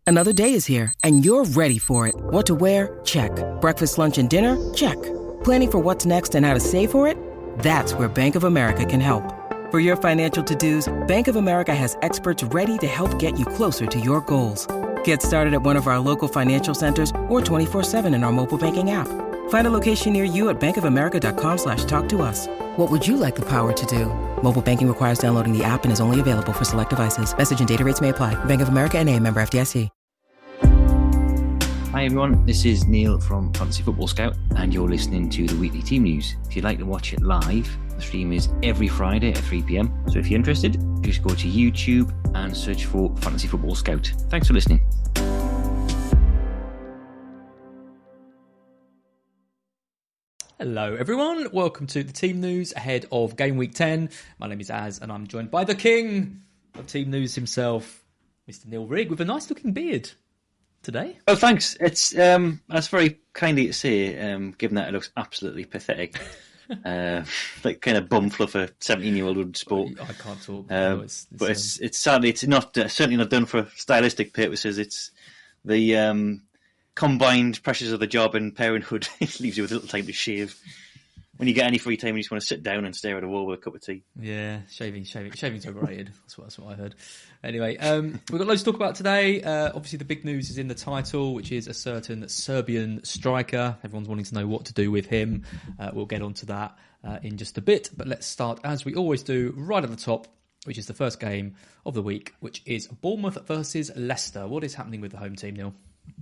Another day is here, and you're ready for it. What to wear? Check. Breakfast, lunch, and dinner? Check. Planning for what's next and how to save for it? That's where Bank of America can help. For your financial to-dos, Bank of America has experts ready to help get you closer to your goals. Get started at one of our local financial centers or 24/7 in our mobile banking app. Find a location near you at bankofamerica.com/talktous. What would you like the power to do? Mobile banking requires downloading the app and is only available for select devices. Message and data rates may apply. Bank of America N.A., member FDIC. Hi everyone, this is Neil from Fantasy Football Scout and you're listening to the weekly team news. If you'd like to watch it live, the stream is every Friday at 3 p.m. So if you're interested, just go to YouTube and search for Fantasy Football Scout. Thanks for listening. Hello everyone, welcome to the team news ahead of game week 10. My name is Az and I'm joined by the king of team news himself, Mr. Neil Rigg, with a nice looking beard today. Oh, thanks. It's that's very kindly to say, given that it looks absolutely pathetic. Like kind of bum fluff a 17-year-old would sport. I can't talk. But it's sadly it's not certainly not done for stylistic purposes. It's the combined pressures of the job and parenthood. It leaves you with little time to shave. When you get any free time, you just want to sit down and stare at a wall with a cup of tea. Yeah, shaving's overrated. That's what I heard. Anyway, we've got loads to talk about today. Obviously, the big news is in the title, which is a certain Serbian striker. Everyone's wanting to know what to do with him. We'll get onto that in just a bit. But let's start, as we always do, right at the top, which is the first game of the week, which is Bournemouth versus Leicester. What is happening with the home team, Neil?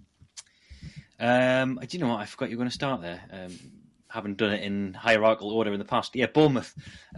Do you know what? I forgot you were going to start there. Haven't done it in hierarchical order in the past. Yeah, Bournemouth.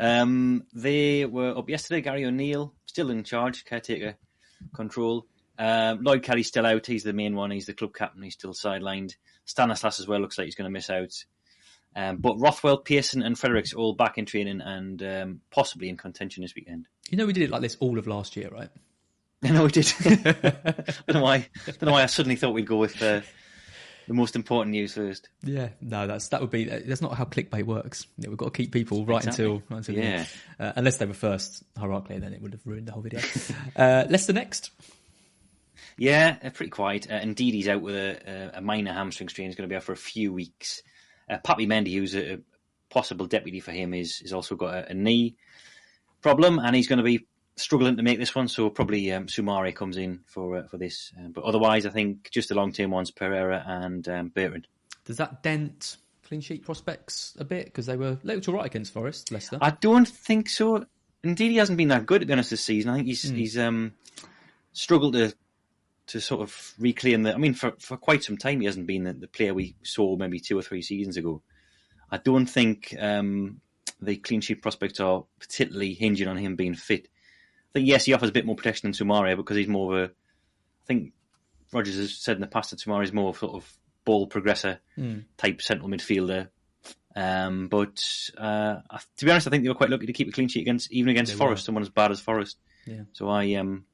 They were up yesterday. Gary O'Neill still in charge, caretaker control. Lloyd Kelly's still out. He's the main one. He's the club captain. He's still sidelined. Stanislas as well looks like he's going to miss out. But Rothwell, Pearson and Fredericks all back in training and possibly in contention this weekend. You know we did it like this all of last year, right? I know we did. I don't know why I suddenly thought we'd go with the most important news first. Yeah, no, that's not how clickbait works. Yeah, we've got to keep people right until yeah. Unless they were first hierarchically, then it would have ruined the whole video. Leicester next. Yeah, pretty quiet. Indeed, he's out with a minor hamstring strain. He's going to be out for a few weeks. Papi Mendy, who's a possible deputy for him, is also got a knee problem, and he's going to be struggling to make this one, so probably Soumare comes in for this. But otherwise, I think just the long-term ones, Pereira and Bertrand. Does that dent clean sheet prospects a bit? Because they were looked all right against Forest, Leicester. I don't think so. Indeed, he hasn't been that good, to be honest, this season. I think he's struggled to sort of reclaim the... I mean, for quite some time, he hasn't been the player we saw maybe 2 or 3 seasons ago. I don't think the clean sheet prospects are particularly hinging on him being fit. I think, yes, he offers a bit more protection than Soumare because he's more of a... I think Rodgers has said in the past that Soumare is more of sort of ball progressor type central midfielder. But to be honest, I think they were quite lucky to keep a clean sheet against Forest, someone as bad as Forest. Yeah. So I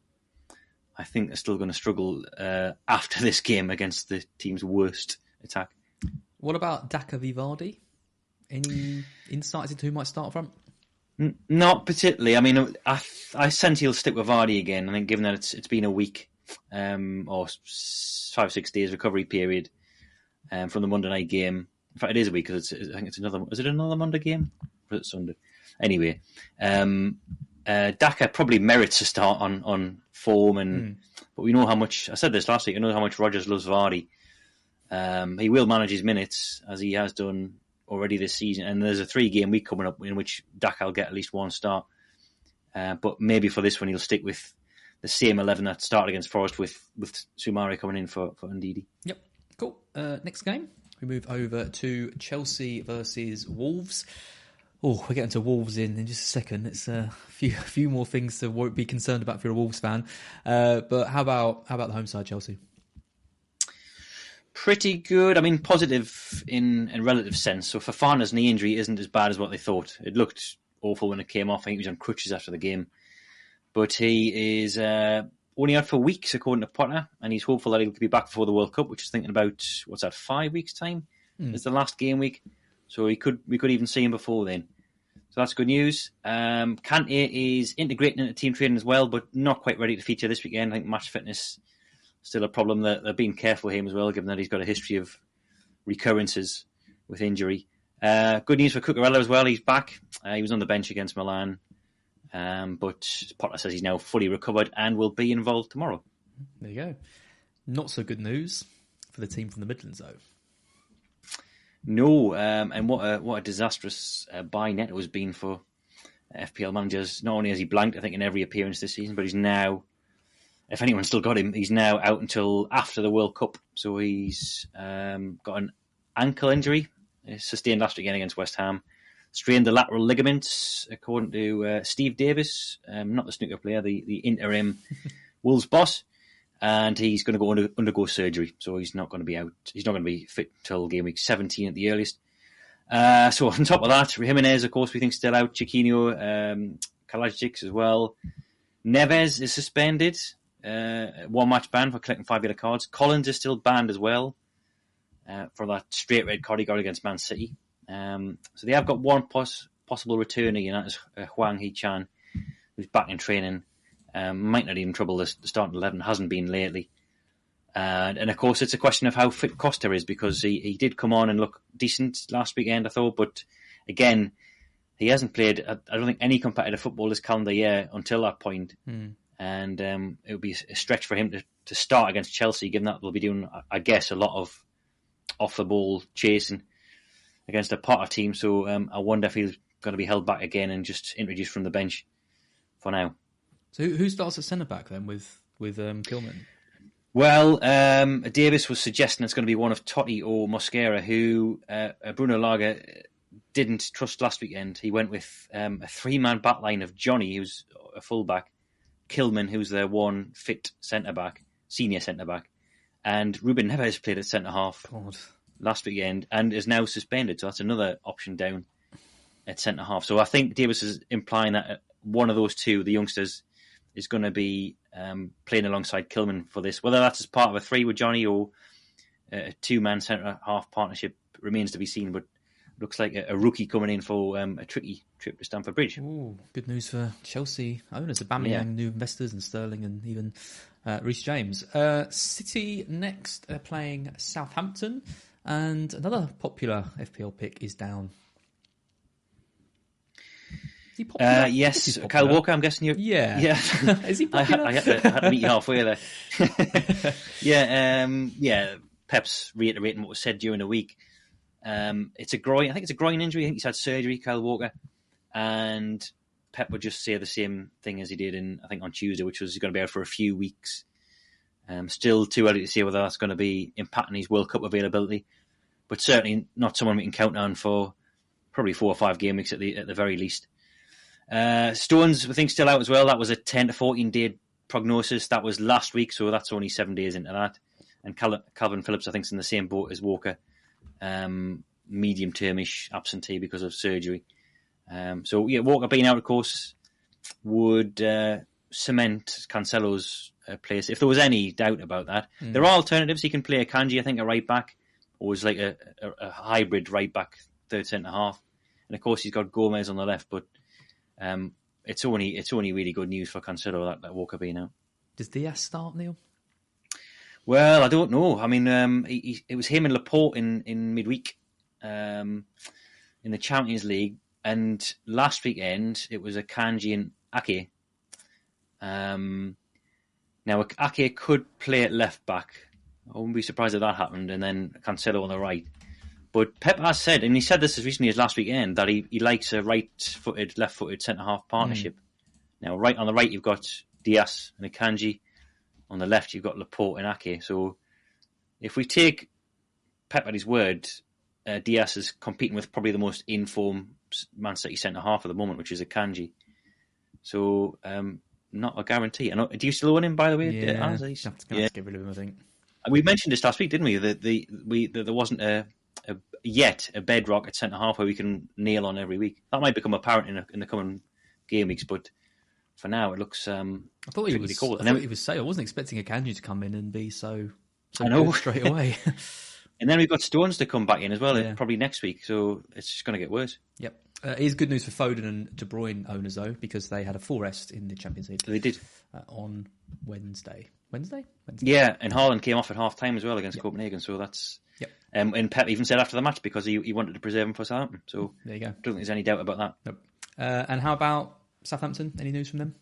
think they're still going to struggle after this game against the team's worst attack. What about Daka Vivardi? Any insights into who might start front? Not particularly. I mean, I sense he'll stick with Vardy again. I think given that it's been a week or 5-6 days recovery period from the Monday night game. In fact, it is a week because I think it's another. Is it another Monday game? Or is it Sunday? Anyway, Daka probably merits a start on form, but we know how much. I said this last week. I know how much Rodgers loves Vardy. He will manage his minutes as he has done already this season, and there's a 3-game week coming up in which Daka will get at least one start. But maybe for this one he'll stick with the same 11 that started against Forest with Soumare coming in for Ndidi. Yep, cool. Next game, we move over to Chelsea versus Wolves. Oh, we're getting to Wolves in just a second. It's a few more things to be concerned about if you're a Wolves fan. But how about the home side, Chelsea? Pretty good. I mean, positive in a relative sense. So Fofana's knee injury isn't as bad as what they thought. It looked awful when it came off. I think he was on crutches after the game. But he is only out for weeks, according to Potter, and he's hopeful that he'll be back before the World Cup, which is thinking about, 5 weeks' time? It's the last game week. So we could even see him before then. So that's good news. Kante is integrating into team training as well, but not quite ready to feature this weekend. I think match fitness still a problem. They're being careful with him as well, given that he's got a history of recurrences with injury. Good news for Cucurella as well. He's back. He was on the bench against Milan, but Potter says he's now fully recovered and will be involved tomorrow. There you go. Not so good news for the team from the Midlands, though. No, and what a disastrous buy Neto has been for FPL managers. Not only has he blanked, I think, in every appearance this season, but he's now, if anyone's still got him, he's now out until after the World Cup. So he's got an ankle injury, sustained last weekend against West Ham. Strained the lateral ligaments, according to Steve Davis, not the snooker player, the interim Wolves boss. And he's going to go undergo surgery, so he's not going to be out. He's not going to be fit till game week 17 at the earliest. So on top of that, Jimenez, of course, we think still out. Chiquinho, Kalajic as well. Neves is suspended, one match ban for collecting 5 yellow cards. Collins is still banned as well for that straight red card he got against Man City. So they have got one possible returner, and that is Huang Hee-chan, who's back in training. Might not even trouble the starting 11, hasn't been lately. And of course, it's a question of how fit Costa is, because he did come on and look decent last weekend, I thought. But again, he hasn't played, I don't think, any competitive football this calendar year until that point. And it would be a stretch for him to start against Chelsea, given that they'll be doing, I guess, a lot of off-the-ball chasing against a Potter team. So I wonder if he's going to be held back again and just introduced from the bench for now. So who starts at centre-back then with Kilman? Well, Davis was suggesting it's going to be one of Totti or Mosquera, who Bruno Lage didn't trust last weekend. He went with a 3-man backline of Johnny, who's a full-back, Kilman, who's their one fit centre-back, senior centre-back, and Ruben Neves played at centre-half last weekend and is now suspended, so that's another option down at centre-half. So I think Davis is implying that one of those two, the youngsters, is going to be playing alongside Kilman for this. Whether that's as part of a 3 with Johnny or a 2-man centre-half partnership remains to be seen, but looks like a rookie coming in for a tricky trip to Stamford Bridge. Ooh, good news for Chelsea owners, Aubameyang, new investors, and Sterling, and even Reece James. City next playing Southampton, and another popular FPL pick is down. Is he popular? Yes, Kyle Walker, I'm guessing you. Yeah. Is he popular? I had to meet you halfway there. Yeah, Pep's reiterating what was said during the week. It's a groin. I think it's a groin injury. I think he's had surgery, Kyle Walker, and Pep would just say the same thing as he did on Tuesday, which was he's going to be out for a few weeks. Still too early to say whether that's going to be impacting his World Cup availability, but certainly not someone we can count on for probably 4 or 5 game weeks at the very least. Stones, I think, still out as well. That was a 10 to 14 day prognosis. That was last week, so that's only 7 days into that. And Calvin Phillips, I think, is in the same boat as Walker. Medium-termish absentee because of surgery. So, Walker being out, of course, would cement Cancelo's place, if there was any doubt about that. There are alternatives. He can play Akanji, I think, a right-back, or is like a hybrid right-back, third centre-half. And, of course, he's got Gomez on the left, but it's only really good news for Cancelo that Walker being out. Does Diaz start, Neil? Well, I don't know. I mean, it was him and Laporte in midweek in the Champions League, and last weekend it was Akanji and Ake. Now Ake could play at left back. I wouldn't be surprised if that happened, and then Cancelo on the right. But Pep has said, and he said this as recently as last weekend, that he likes a right-footed, left-footed centre-half partnership. Now, right on the right, you've got Diaz and Akanji. On the left, you've got Laporte and Ake. So if we take Pep at his word, Diaz is competing with probably the most in-form Man City centre-half at the moment, which is Akanji. So not a guarantee. Do you still own him, by the way? Yeah, have to get rid of him, I think. We mentioned this last week, didn't we? That there wasn't a bedrock at centre-half where we can nail on every week. That might become apparent in the coming game weeks, but for now it looks I thought he was cool. I thought he was safe. I wasn't expecting Akanji to come in and be so good straight away. And then we've got Stones to come back in as well, probably next week, so it's just going to get worse. Yep. It is good news for Foden and De Bruyne owners, though, because they had a full rest in the Champions League. They did. On Wednesday. Wednesday? Yeah, and Haaland came off at half-time as well against Copenhagen, so that's... Yep. And Pep even said after the match because he wanted to preserve him for Southampton, so there you go. I don't think there's any doubt about that. Nope. And how about Southampton? Any news from them?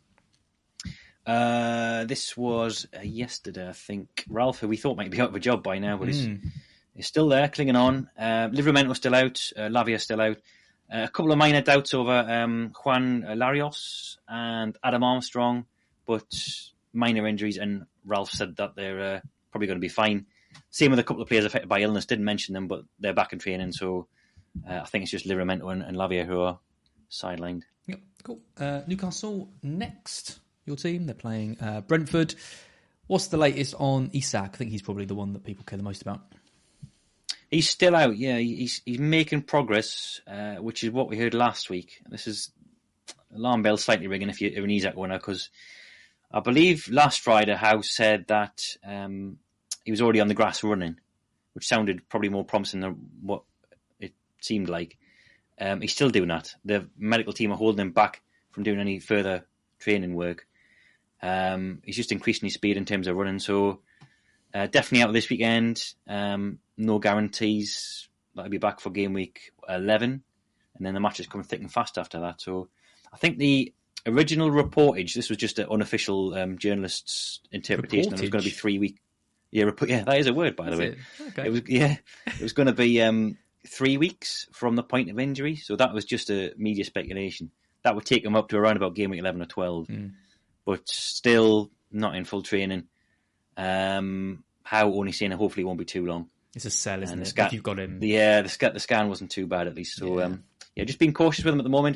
This was yesterday, I think. Ralph, who we thought might be out of a job by now, but he's still there, clinging on. Livramento still out. Lavia still out. A couple of minor doubts over Juan Larios and Adam Armstrong, but minor injuries, and Ralph said that they're probably going to be fine. Same with a couple of players affected by illness. Didn't mention them, but they're back in training, so I think it's just Livramento and Lavia who are sidelined. Yep, cool. Newcastle next. Your team, they're playing Brentford. What's the latest on Isak? I think he's probably the one that people care the most about. He's still out, yeah. He's making progress, which is what we heard last week. This is alarm bell slightly ringing if you're an Isak winner, because I believe last Friday House said that he was already on the grass running, which sounded probably more promising than what it seemed like. He's still doing that. The medical team are holding him back from doing any further training work. He's just increasing his speed in terms of running, so definitely out this weekend. No guarantees that he'll be back for game week 11, and then the matches come thick and fast after that. So I think the original reportage, this was just an unofficial journalist's interpretation, that it was going to be 3 weeks. Yeah, that is a word, by the way. Okay. It was going to be 3 weeks from the point of injury, so that was just a media speculation. That would take him up to around about game week 11 or 12, but still not in full training. How only saying hopefully it won't be too long. It's a sell, isn't it? If you've got him. Yeah, the scan wasn't too bad at least. So just being cautious with him at the moment.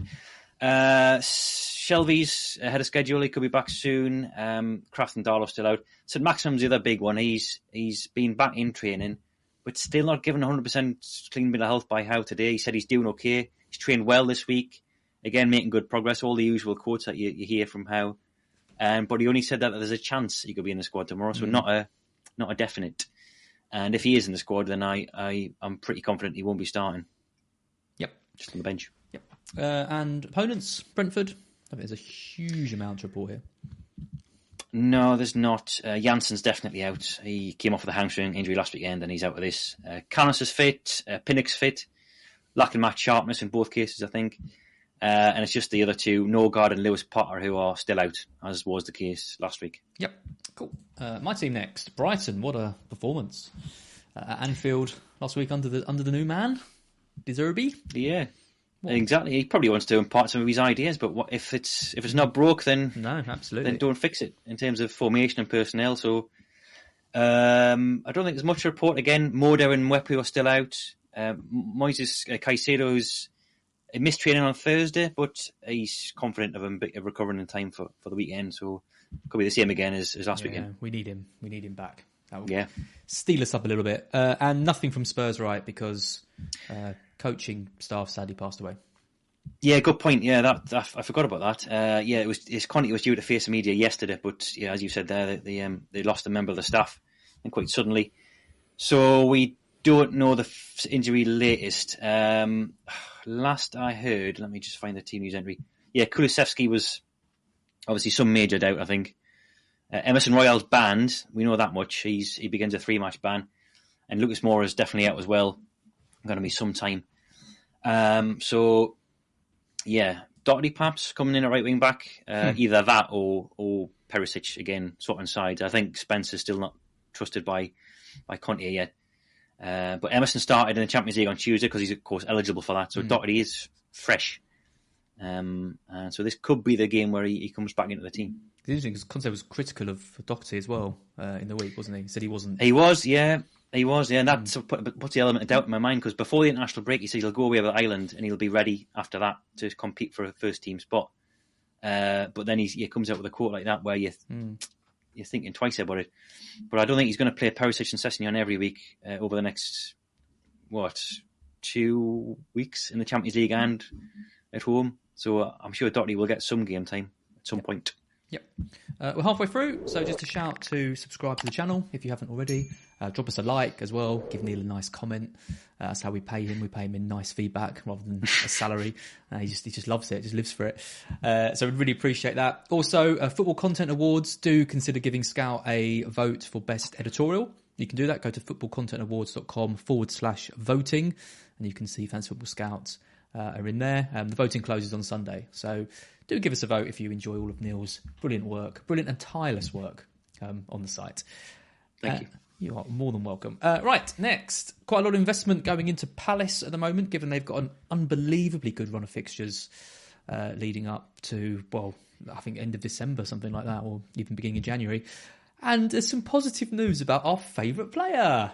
Shelby's ahead of schedule. He could be back soon. Kraft and Darlow still out. St Maxim's the other big one. He's been back in training, but still not given 100% clean bill of health by Howe today. He said he's doing okay. He's trained well this week. Again, making good progress. All the usual quotes that you hear from Howe. But he only said that there's a chance he could be in the squad tomorrow, so not a definite. And if he is in the squad, then I'm pretty confident he won't be starting. Yep. Just on the bench. Yep. And opponents, Brentford. I think there's a huge amount to report here. No, there's not. Jansen's definitely out. He came off with a hamstring injury last weekend, and he's out of this. Canos is fit. Pinnock's fit. Lacking match sharpness in both cases, I think. And it's just the other two, Norgard and Lewis Potter, who are still out, as was the case last week. Yep, cool. My team next, Brighton. What a performance at Anfield last week under the new man, De Zerbi. Yeah, exactly. He probably wants to impart some of his ideas, but if it's not broke, then no, absolutely, then don't fix it in terms of formation and personnel. So I don't think there's much to report. Again, Moda and Mwepu are still out. Moises Caicedo's. He missed training on Thursday, but he's confident of him recovering in time for the weekend. So it could be the same again as last weekend. We need him. We need him back. That will steal us up a little bit. And nothing from Spurs, right? Because coaching staff sadly passed away. Yeah, good point. Yeah, I forgot about that. Conte was due to face the media yesterday, but yeah, as you said there, they lost a member of the staff, and quite suddenly. So we don't know the injury latest. Last I heard, let me just find the team news entry. Yeah, Kulusevski was obviously some major doubt, I think. Emerson Royale's banned. We know that much. He begins a 3-match ban. And Lucas Moura is definitely out as well. Going to be some time. Doherty perhaps coming in at right wing back. Either that or Perisic again, sorting sides. I think Spencer's still not trusted by Conte yet. But Emerson started in the Champions League on Tuesday because he's, of course, eligible for that. So Doherty is fresh. And so this could be the game where he comes back into the team. It's interesting because Conte was critical of Doherty as well in the week, wasn't he? He said he wasn't. He was, yeah. And that puts the element of doubt in my mind because before the international break, he said he'll go away with Ireland and he'll be ready after that to compete for a first team spot. But then he comes out with a quote like that where you're thinking twice about it. But I don't think he's going to play Perisic and Sessegnon every week over the next, 2 weeks in the Champions League and at home. So I'm sure Doherty will get some game time at some point. Yep. We're halfway through, so just a shout to subscribe to the channel if you haven't already. Drop us a like as well. Give Neil a nice comment. That's how we pay him. We pay him in nice feedback rather than a salary. He just loves it. Just lives for it. So we'd really appreciate that. Also, Football Content Awards. Do consider giving Scout a vote for best editorial. You can do that. Go to footballcontentawards.com/voting, and you can see Fantasy Football Scouts are in there. The voting closes on Sunday, so do give us a vote if you enjoy all of Neil's brilliant and tireless work on the site. Thank you. You are more than welcome. Right, next. Quite a lot of investment going into Palace at the moment, given they've got an unbelievably good run of fixtures leading up to, well, I think end of December, something like that, or even beginning of January. And there's some positive news about our favourite player.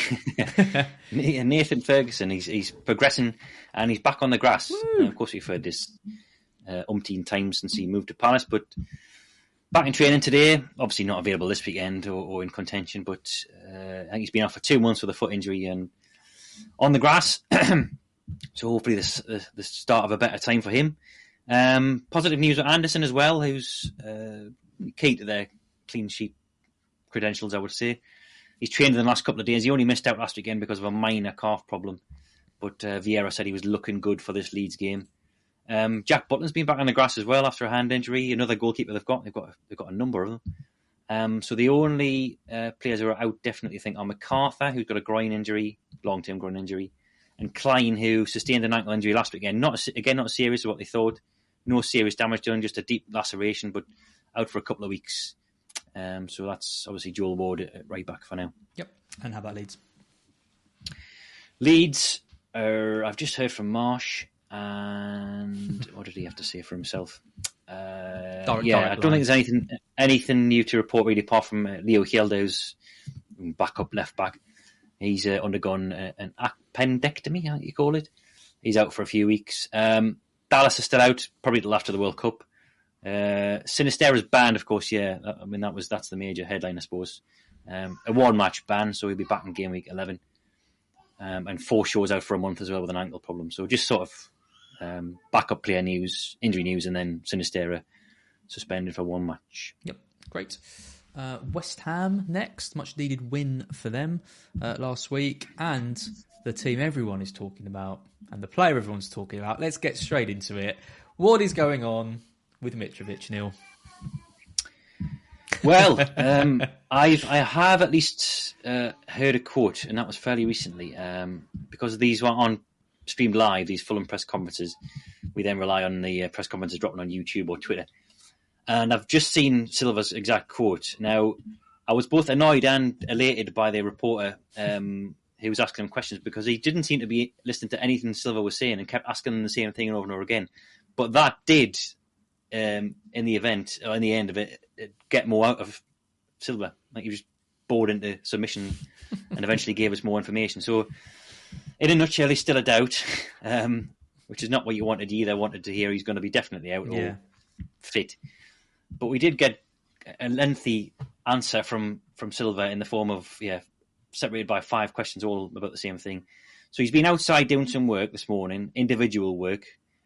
Nathan Ferguson, he's progressing and he's back on the grass. Of course, we've heard this umpteen times since he moved to Palace, but back in training today. Obviously not available this weekend or in contention, but I think he's been out for 2 months with a foot injury and on the grass. So hopefully the start of a better time for him. Positive news with Anderson as well, who's key to their clean sheet credentials, I would say. He's trained in the last couple of days. He only missed out last weekend because of a minor calf problem. But Vieira said he was looking good for this Leeds game. Jack Butland's been back on the grass as well after a hand injury. Another goalkeeper they've got a number of them. So the only players who are out definitely think are MacArthur, who's got a groin injury, long-term groin injury, and Klein, who sustained an ankle injury last weekend. Not as serious as what they thought. No serious damage done, just a deep laceration, but out for a couple of weeks. So that's obviously Joel Ward at right back for now. Yep. And how about Leeds? Leeds, I've just heard from Marsh, and what did he have to say for himself? I don't think there's anything new to report really, apart from Leo Hjelde, who's backup left back. He's undergone an appendectomy, how you call it. He's out for a few weeks. Dallas is still out, probably till after the World Cup. Sinisterra's banned, of course. Yeah, I mean that's the major headline, I suppose. A one-match ban, so he'll be back in game week 11. And Forshaw's out for a month as well with an ankle problem. So just sort of backup player news, injury news, and then Sinisterra suspended for one match. Yep, great. West Ham next, much needed win for them last week, and the team everyone is talking about, and the player everyone's talking about. Let's get straight into it. What is going on with Mitrovic, Neil? Well, I have at least heard a quote, and that was fairly recently, because these were on streamed live, these Fulham press conferences. We then rely on the press conferences dropping on YouTube or Twitter. And I've just seen Silva's exact quote. Now, I was both annoyed and elated by the reporter who was asking him questions, because he didn't seem to be listening to anything Silva was saying and kept asking him the same thing over and over again. But that did, in the event, or in the end of it, get more out of Silva. Like, he was bored into submission and eventually gave us more information. So, in a nutshell, he's still a doubt, which is not what you wanted either. Wanted to hear he's going to be definitely out or fit. But we did get a lengthy answer from Silva in the form of, separated by 5 questions, all about the same thing. So he's been outside doing some work this morning, individual work,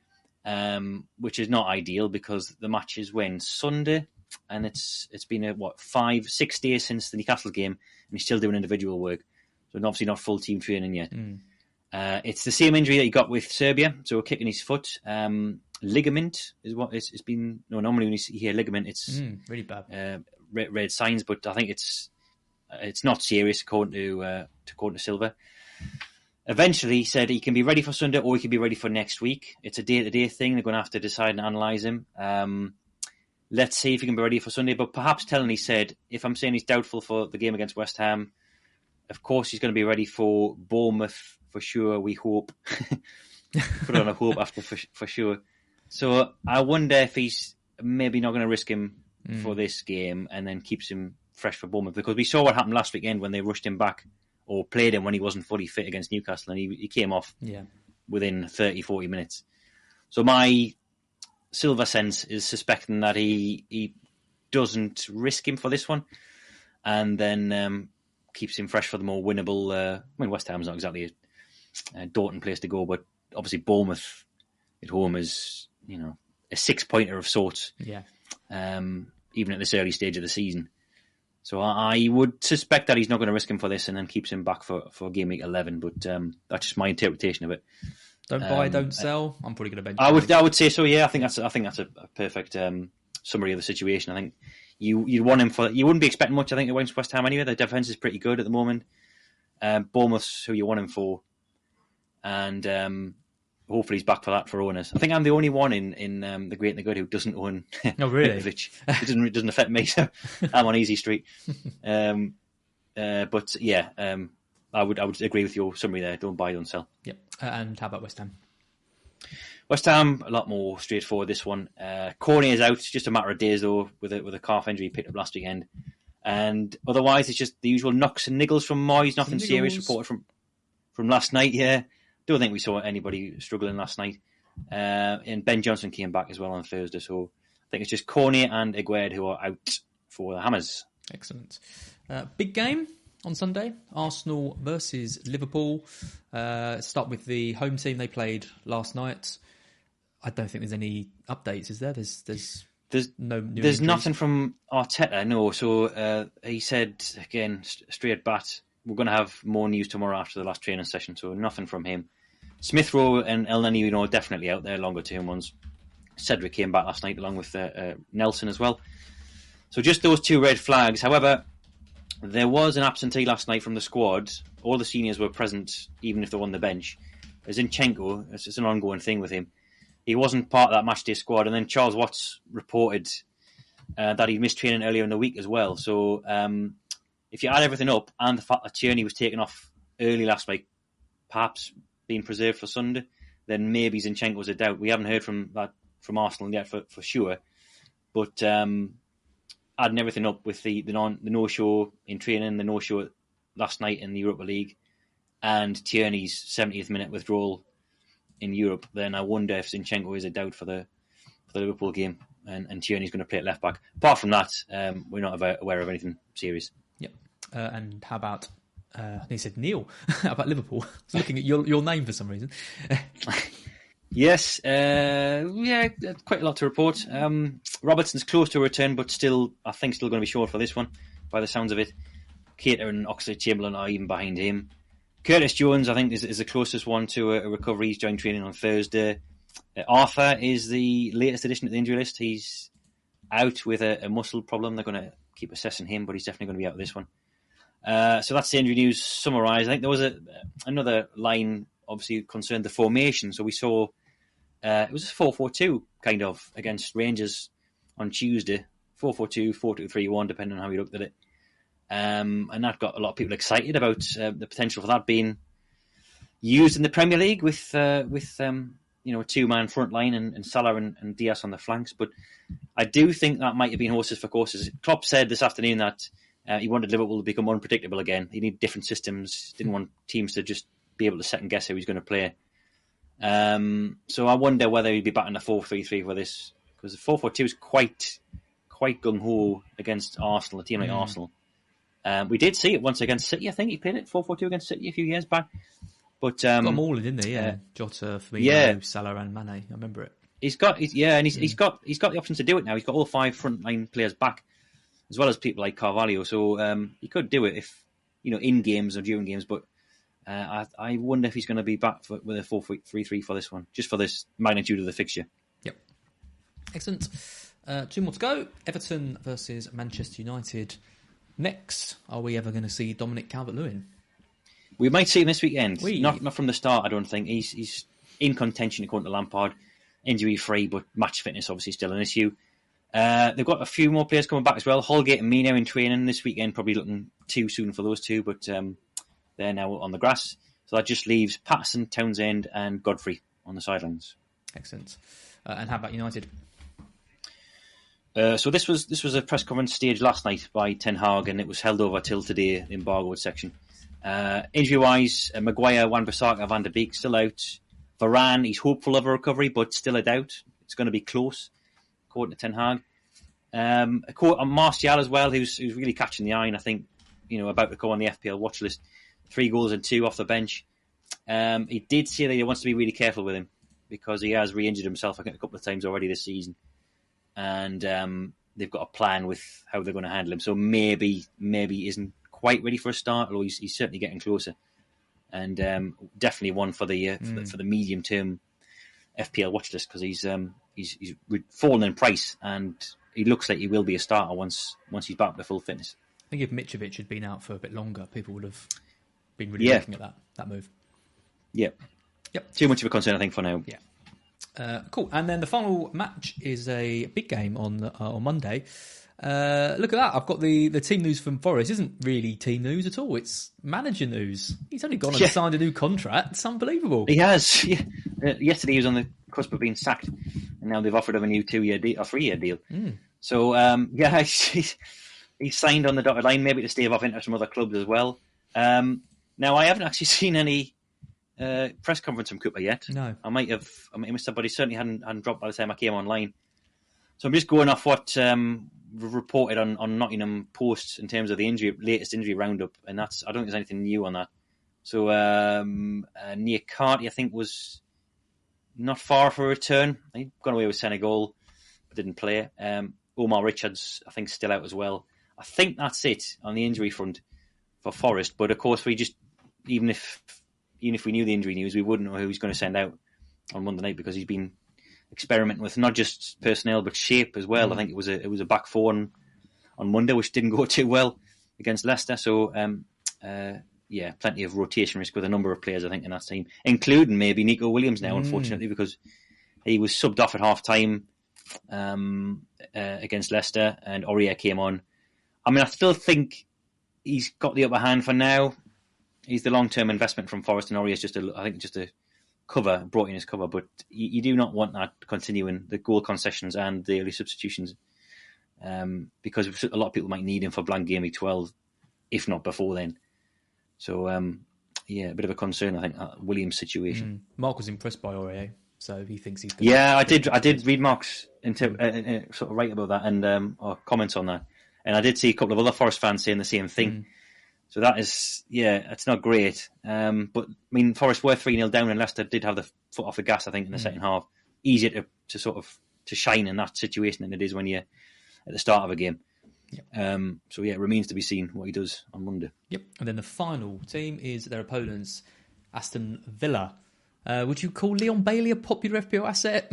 which is not ideal because the match is when? Sunday, and it's been 5-6 days since the Newcastle game, and he's still doing individual work. So obviously not full team training yet. It's the same injury that he got with Serbia, so a kick in his foot. Ligament is what it's been. No, normally when you hear ligament, it's really bad. Red signs, but I think it's not serious according to Silva. Eventually, he said he can be ready for Sunday or he can be ready for next week. It's a day-to-day thing. They're going to have to decide and analyse him. Let's see if he can be ready for Sunday. But perhaps he said, if I'm saying he's doubtful for the game against West Ham, of course he's going to be ready for Bournemouth for sure, we hope. Put on a hope after for sure. So I wonder if he's maybe not going to risk him for this game and then keeps him fresh for Bournemouth, because we saw what happened last weekend when they rushed him back or played him when he wasn't fully fit against Newcastle, and he came off within 30-40 minutes. So my Silva sense is suspecting that he doesn't risk him for this one and then keeps him fresh for the more winnable... West Ham's not exactly a daunting place to go, but obviously Bournemouth at home is, a 6-pointer of sorts. Yeah. even at this early stage of the season. So I would suspect that he's not going to risk him for this and then keeps him back for game week 11. But that's just my interpretation of it. Don't buy, don't sell. I'm probably going to bench. I would say so. Yeah, I think that's a perfect summary of the situation. I think you'd want him for. You wouldn't be expecting much. I think against West Ham anyway. Their defense is pretty good at the moment. Bournemouth's who you want him for, and hopefully he's back for that for owners. I think I'm the only one in the Great and the Good who doesn't own. Oh really? It doesn't affect me. So I'm on easy street. But yeah, I would agree with your summary there. Don't buy, don't sell. Yep. And how about West Ham? West Ham, a lot more straightforward. This one, Cornet is out. It's just a matter of days though, with a calf injury he picked up last weekend, and otherwise it's just the usual knocks and niggles from Moyes. Nothing serious reported from last night. Yeah, don't think we saw anybody struggling last night. And Ben Johnson came back as well on Thursday, so I think it's just Cornet and Aguerd who are out for the Hammers. Excellent. Big game on Sunday, Arsenal versus Liverpool. Start with the home team they played last night. I don't think there's any updates, is there? There's no new There's injuries. nothing from Arteta, no. So he said, again, straight bat, we're going to have more news tomorrow after the last training session, so nothing from him. Smith Rowe and El Neni, definitely out there, longer term ones. Cedric came back last night along with Nelson as well. So just those two red flags. However, there was an absentee last night from the squad. All the seniors were present, even if they were on the bench. Zinchenko, it's an ongoing thing with him. He wasn't part of that matchday squad. And then Charles Watts reported that he missed training earlier in the week as well. So if you add everything up, and the fact that Tierney was taken off early last week, perhaps being preserved for Sunday, then maybe Zinchenko's a doubt. We haven't heard from Arsenal yet for sure. But adding everything up with the no-show in training, the no-show last night in the Europa League, and Tierney's 70th minute withdrawal in Europe, then I wonder if Zinchenko is a doubt for the Liverpool game, and Tierney's going to play at left back. Apart from that, we're not aware of anything serious. Yep. And how about he said Neil? How about Liverpool? I was looking at your name for some reason. Yes, quite a lot to report. Robertson's close to a return, but I think still going to be short for this one, by the sounds of it. Keita and Oxlade-Chamberlain are even behind him. Curtis Jones, I think, is the closest one to a recovery. He's joined training on Thursday. Arthur is the latest addition to the injury list. He's out with a muscle problem. They're going to keep assessing him, but he's definitely going to be out of this one. So that's the injury news summarised. I think there was another line, obviously, concerned the formation. So we saw it was a 4-4-2 kind of against Rangers on Tuesday. 4-4-2, 4-2-3-1, depending on how you looked at it. And that got a lot of people excited about the potential for that being used in the Premier League with a two-man front line and Salah and Diaz on the flanks. But I do think that might have been horses for courses. Klopp said this afternoon that he wanted Liverpool to become unpredictable again. He needed different systems, didn't want teams to just be able to second guess how he's going to play. So I wonder whether he'd be back in the 4-3-3 for this, because the 4-4-2 is quite gung-ho against Arsenal, a team like Arsenal. We did see it once against City. I think he played it 4-4-2 against City a few years back. But got them all in, didn't they? Yeah, Jota, Firmino, Salah, and Mane. I remember it. He's got the option to do it now. He's got all 5 frontline players back, as well as people like Carvalho. So he could do it if in games or during games. But I wonder if he's going to be back with a 4-3-3 for this one, just for this magnitude of the fixture. Yep. Excellent. 2 more to go. Everton versus Manchester United. Next, are we ever going to see Dominic Calvert-Lewin? We might see him this weekend. Not from the start, I don't think. He's in contention according to Lampard. Injury-free, but match fitness obviously still an issue. They've got a few more players coming back as well. Holgate and Mina in training this weekend, probably looking too soon for those two, but they're now on the grass. So that just leaves Patterson, Townsend and Godfrey on the sidelines. Excellent. And how about United? So this was a press conference staged last night by Ten Hag, and it was held over till today, the embargoed section. Injury-wise, Maguire, Wan-Bissaka, Van der Beek still out. Varane, he's hopeful of a recovery, but still a doubt. It's going to be close, according to Ten Hag. A quote on Martial as well, who's really catching the eye, and I think about to go on the FPL watch list. 3 goals and 2 off the bench. He did say that he wants to be really careful with him because he has re-injured himself, I think, a couple of times already this season. And they've got a plan with how they're going to handle him. So maybe he isn't quite ready for a start, although he's certainly getting closer. And definitely one for the medium term FPL watch list, because he's fallen in price, and he looks like he will be a starter once he's back to full fitness. I think if Mitrovic had been out for a bit longer, people would have been really looking at that move. Yep. Too much of a concern, I think, for now. Yeah. Cool. And then the final match is a big game on Monday. Look at that. I've got the team news from Forest. It isn't really team news at all. It's manager news. He's only gone and signed a new contract. It's unbelievable. He has. Yeah. Yesterday he was on the cusp of being sacked, and now they've offered him a new 2-year deal, or 3-year deal. So, he signed on the dotted line, maybe to stave off into some other clubs as well. Now, I haven't actually seen any press conference from Cooper yet. No. I might have missed it, but he certainly hadn't dropped by the time I came online. So I'm just going off what reported on Nottingham Post in terms of the latest injury roundup, and I don't think there's anything new on that. So Nia Carty, I think, was not far for a return. He'd gone away with Senegal, but didn't play. Omar Richards, I think, still out as well. I think that's it on the injury front for Forest. But of course, we just even if we knew the injury news, we wouldn't know who he's going to send out on Monday night, because he's been experimenting with not just personnel but shape as well. I think it was a back four on Monday, which didn't go too well against Leicester. So plenty of rotation risk with a number of players, I think, in that team, including maybe Nico Williams now, unfortunately, because he was subbed off at half time against Leicester, and Aurier came on. I mean, I still think he's got the upper hand for now. He's the long-term investment from Forest, and Aurier is just a cover, brought in as cover. But you do not want that continuing, the goal concessions and the early substitutions, because a lot of people might need him for blank game week 12, if not before then. So, a bit of a concern, I think, Williams' situation. Mark was impressed by Aurier, so he thinks he's good. Yeah, I did read Mark's sort of write about that and or comments on that. And I did see a couple of other Forest fans saying the same thing. So that is, it's not great. But, I mean, Forest were 3-0 down, and Leicester did have the foot off the gas, I think, in the second half. Easier to sort of to shine in that situation than it is when you're at the start of a game. It remains to be seen what he does on Monday. Yep. And then the final team is their opponents, Aston Villa. Would you call Leon Bailey a popular FPL asset?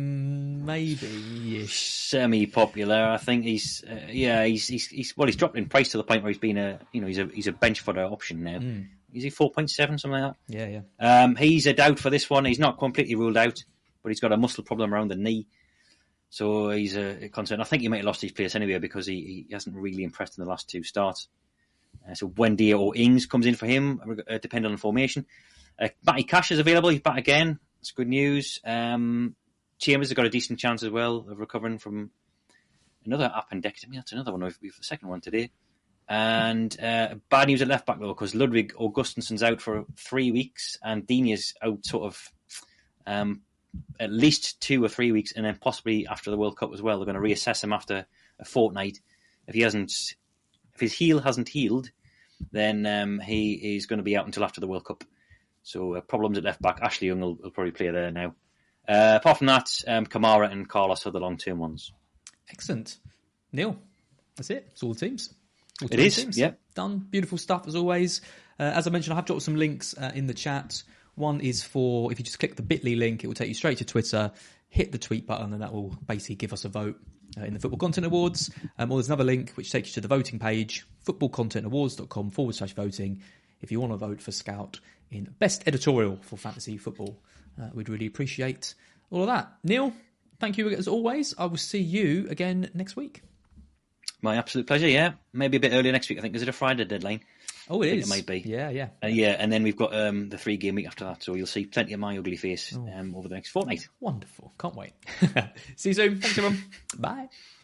Maybe. Semi-popular. I think he's dropped in price to the point where he's been he's a bench fodder option now. Is he 4.7, something like that? Yeah. He's a doubt for this one. He's not completely ruled out, but he's got a muscle problem around the knee. So he's a concern. I think he might have lost his place anyway, because he hasn't really impressed in the last two starts. So Wendy or Ings comes in for him, depending on the formation. Matty Cash is available. He's back again. That's good news. Chambers has got a decent chance as well of recovering from another appendectomy. That's another one. We've the second one today. And bad news at left back, though, because Ludwig Augustinsson's out for 3 weeks, and Dini's out sort of at least 2 or 3 weeks, and then possibly after the World Cup as well. They're going to reassess him after a fortnight. If his heel hasn't healed, then he is going to be out until after the World Cup. So problems at left back. Ashley Young will probably play there now. Apart from that, Kamara and Carlos are the long-term ones. Excellent. Neil, that's it. It's all the teams. It is, teams. Yeah. Done. Beautiful stuff as always. As I mentioned, I have dropped some links in the chat. One is for, if you just click the bit.ly link, it will take you straight to Twitter, hit the tweet button, and that will basically give us a vote in the Football Content Awards. Or there's another link which takes you to the voting page, footballcontentawards.com/voting. If you want to vote for Scout in Best Editorial for Fantasy Football, we'd really appreciate all of that. Neil, thank you as always. I will see you again next week. My absolute pleasure, yeah. Maybe a bit earlier next week, I think. Is it a Friday deadline? Oh, it is. It might be. Yeah. And then we've got the 3-game week after that, so you'll see plenty of my ugly face over the next fortnight. Wonderful. Can't wait. See you soon. Thanks, everyone. Bye.